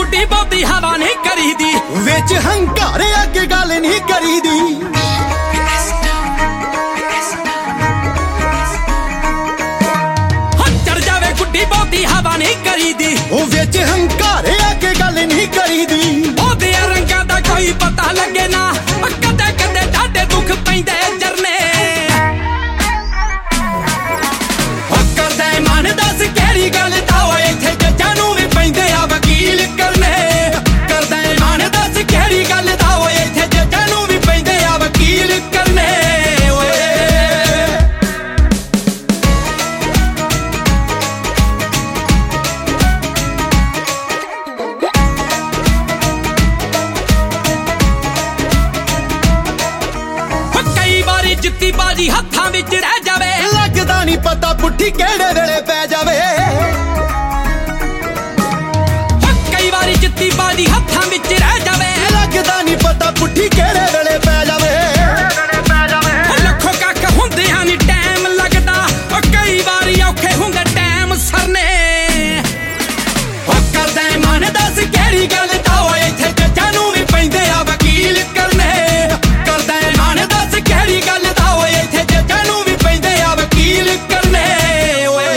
ਗੁੱਡੀ ਬਹੁਤੀ ਹਵਾ ਨਹੀਂ ਕਰੀਦੀ ਵਿੱਚ ਹੰਕਾਰੇ ਅੱਗੇ ਗੱਲ ਨਹੀਂ ਕਰੀਦੀ ਚੜ ਜਾਵੇ ਗੁੱਡੀ ਬਹੁਤੀ ਹਵਾ ਨਹੀਂ ਕਰੀਦੀ ਉਹ ਵਿੱਚ ਹੰਕਾਰੇ ਅੱਗੇ ਗੱਲ ਨਹੀਂ ਕਰੀਦੀ ਉਹਦੇ ਰੰਗਾਂ ਦਾ ਕੋਈ ਪਤਾ ਲੱਗੇ ਨਾ ਕਦੇ ਕਦੇ ਡਾਢੇ ਦੁੱਖ ਪੈਂਦੇ ਜਰਨੇ ਉਹ ਕਰਦਾ ਮਨ ਦੱਸ ਕਿਹੜੀ ਗੱਲ ਦਾ ਓਏ ਇੱਥੇ ਜੱਜਾਂ ਨੂੰ ਵੀ ਪੈਂਦੇ ਆ ਵਕੀਲ ਕਰਨੇ ਕਰਦਾ ਮਨ ਦੱਸ ਕਿਹੜੀ ਗੱਲ ਦਾ ਓਏ ਇੱਥੇ ਜੱਜਾਂ ਨੂੰ ਵੀ ਪੈਂਦੇ ਆ ਵਕੀਲ ਕਰਨੇ ਜਿੱਤੀ ਬਾਜੀ ਹੱਥਾਂ ਵਿੱਚ ਰਹਿ ਜਾਵੇ ਲੱਗਦਾ ਨਹੀਂ ਪਤਾ ਪੁੱਠੀ ਕਿਹੜੇ ਵੇਲੇ ਪੈ ਜਾਵੇ ਕਈ ਵਾਰੀ ਜਿੱਤੀ ਬਾਜੀ ਹੱਥਾਂ ਵਿੱਚ ਰਹਿ ਜਾਵੇ ਲੱਗਦਾ ਨਹੀਂ ਪਤਾ ਪੁੱਠੀ ਕਿਹੜੇ ਵੇਲੇ ਪੈ ਜਾਵੇ ਲੱਖੋਂ ਕੱਖ ਹੁੰਦਿਆਂ ਨੀ ਟਾਈਮ ਲੱਗਦਾ ਕਈ ਵਾਰੀ ਔਖੇ ਹੁੰਦੇ ਟਾਈਮ ਸਰਨੇ ਕਰਦਾ ਮਨ ਦੱਸ ਕਿਹੜੀ ਗੱਲ ਦਾ ਓਏ ਇੱਥੇ ਜੱਜਾਂ ਨੂੰ ਵੀ ਪੈਂਦੇ ਆ ਵਕੀਲ ਕਰਨੇ ਕਰਦਾ ਮਨ ਦੱਸ ਕਿਹੜੀ ਗੱਲ ਦਾ ਓਏ ਇੱਥੇ ਜੱਜਾਂ ਨੂੰ ਵੀ ਪੈਂਦੇ ਆ ਵਕੀਲ ਕਰਨੇ ਓਏ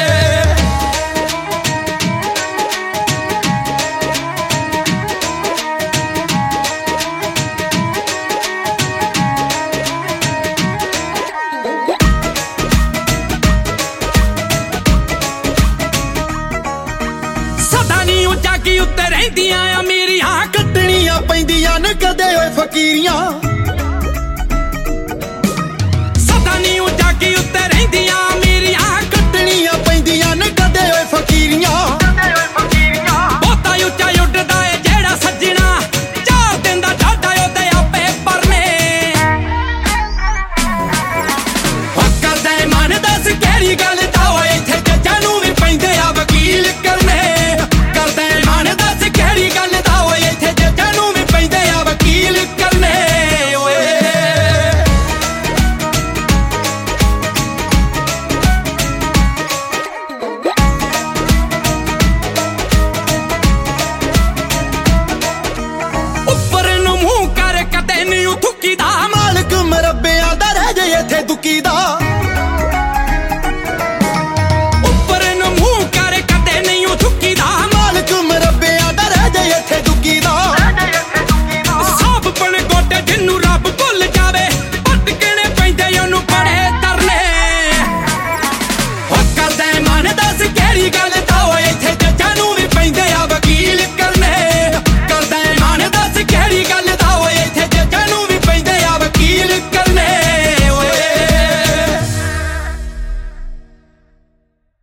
ਸਦਾ ਨੀ ਉਜਾਗੀ ਉੱਤੇ ਰਹਿੰਦੀਆਂ ਅਮੀਰੀਆਂ ਕੱਟਣੀਆਂ ਪੈਂਦੀਆਂ ਨੇ ਕਦੇ ਓਏ ਫਕੀਰੀਆਂ ਸਦਾ ਨੀ ਉਜਾਗੀ ਉੱਤੇ ਰਹਿੰਦੀਆਂ ਅਮੀਰੀਆਂ ਕੱਟਣੀਆਂ ਪੈਂਦੀਆਂ ਨੇ ਕਦੇ ਓਏ ਫਕੀਰੀਆਂ